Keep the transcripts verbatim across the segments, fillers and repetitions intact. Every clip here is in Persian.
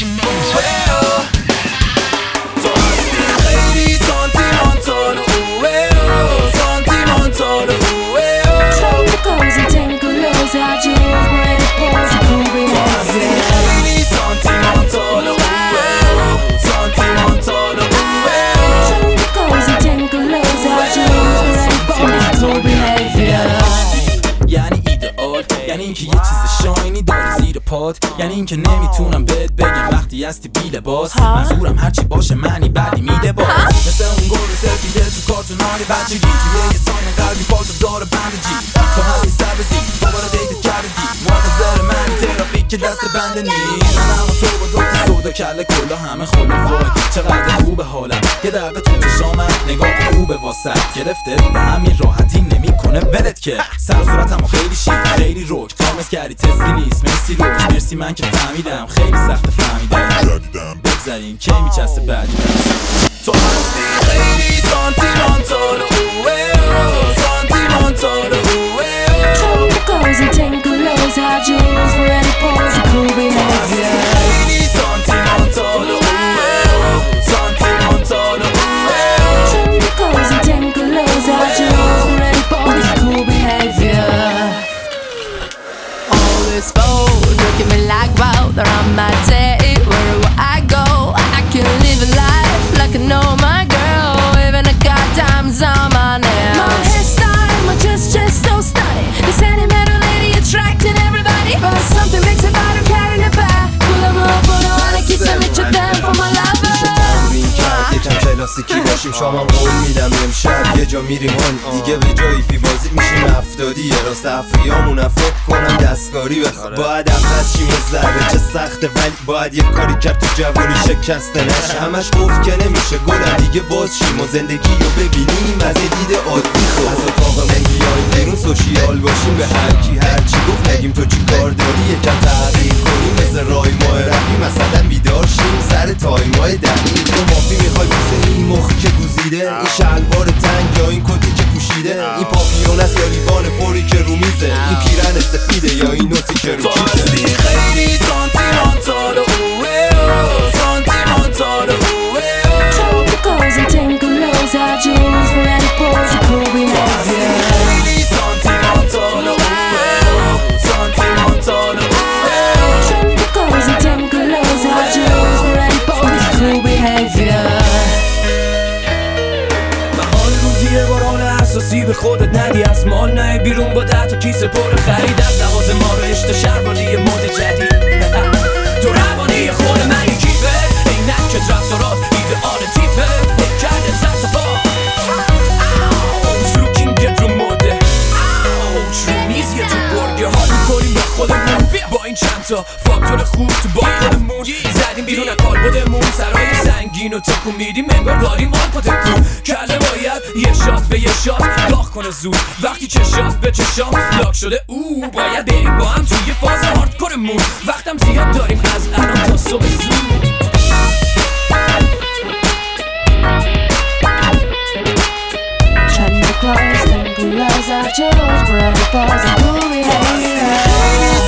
تو هستی خیلی سانتیمانتال سانتیمانتال Tropicals and tinkalos, I just break the balls and cool behavior. خیلی سانتیمانتال سانتیمانتال Tropicals and tinkalos, I just break the balls and cool behavior. یعنی ایدئال، یعنی اینکه یه چیز شاینی داری زیر پات، یعنی اینکه نمیتونم بهت بگم وقتی هستی بی لباس. منظورم هرچی باشه معنی بعدی میده باز، مثل اون گل سفیده تو کارتونای بچگی، توی یه ساین قلبی پالتو داره بندجی. تو هستی سبزی دوباره دیتت کردی، منتظر منی ترافیک که دست بنده نیست. من اما تو با دوتا سودا کله کلا همه خاله وای چقدر خوبه حالم. یه دقیقه تو چشامم نگاه خوبه واسط گرفته به همین راحتی نمیکنه ولت که سر و صورتمو خیلی شیک خیلی روک تامس کردی تستی نیست مرسی روک مرسی من که فهمیدم خیلی سخت فهمیدم بگذاریم کی میچسته بعدی تو هستی خیلی سانتیمانتال سانتیمانتال Tropicals and tinkalos, I just break the balls and cool behavior. خیلی سانتیمانتال سانتیمانتال Tropicals and tinkalos, I just break the balls and cool behavior. All this foes look at me like wow, they're on my tape. Wherever I go, I can live a life like I know my girl. Even a goddamn on my nails. My hairstyle, my dress just so stunning. This sentimental lady attracting everybody, but something makes it better carrying it back. Pull up up on all the kiss and reach them for my lover. تمرین کرد یکم کلاسیکی باشیم شامم قول میدم امشب یه جا میریم هون دیگه به جایی فی بازی میشیم افتادی یه راست افریامون فکر کنم دستکاری بخواد باید عوض شیم و ذره چه سخته ولی باید یه کاری کرد تو جوانی شکسته نشه همش گفت که نمیشه گلم دیگه باز شیم و زندگی رو ببینیم از یه دید عادی خب از اتاقمون بیاییم بیرون سوشیال باشیم به هر کی هر چی گفت نگیم تو چی کار داری یکم تغییر کنیم مثل رای ماه رفی مثلا بیدار شیم سر تایمای دقیق تو مافی میخوای بوسه این مخی که گوزیده این شلوار تنگ یا این کتی که پوشیده این پاپیون است یا لیوان پری که رو میزه این پیرن سفیده یا این نوتی که رو تو هستی کیفه خیلی سانتیمانتال سانتیمانتال Tropicals and tinkalos, I just break the balls and cool behavior. خیلی سانتیمانتال سانتیمانتال Tropicals and tinkalos, I just break the balls and cool behavior. حال روزی باران اساسی به خودت ندی از مال نه بیرون با ده تا کیسه پر خرید از لحاظ ما رو اشت شربانی مد جدید تو روانی خود من یه کیفه این نکت رفتارات ایدئال تیپه یک کرده زد تا با Ouch looking get رو مده Ouch رو میز یه تو برگه حال میکنیم با خودمون با این چند تا فاکتور خوب تو با خودمون زدیم بیرون اکال بودمون سرای سنگین و تکون میدیم انگار داریم آن پاتمون کله باید یه شات به یه شات داغ کنه زود وقتی چشات به چشام لاک شده او باید بریم با هم توی فاز هاردکورمون وقتم زیاد داریم از الان تا صبح زود Tropicals, tinkalos, I just break the balls and cool behavior.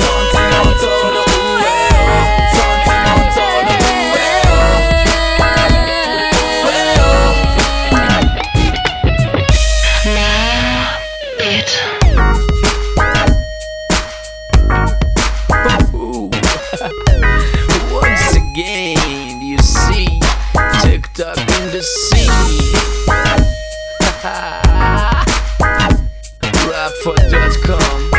Once again, you see TikTok in the scene. Rapper dot com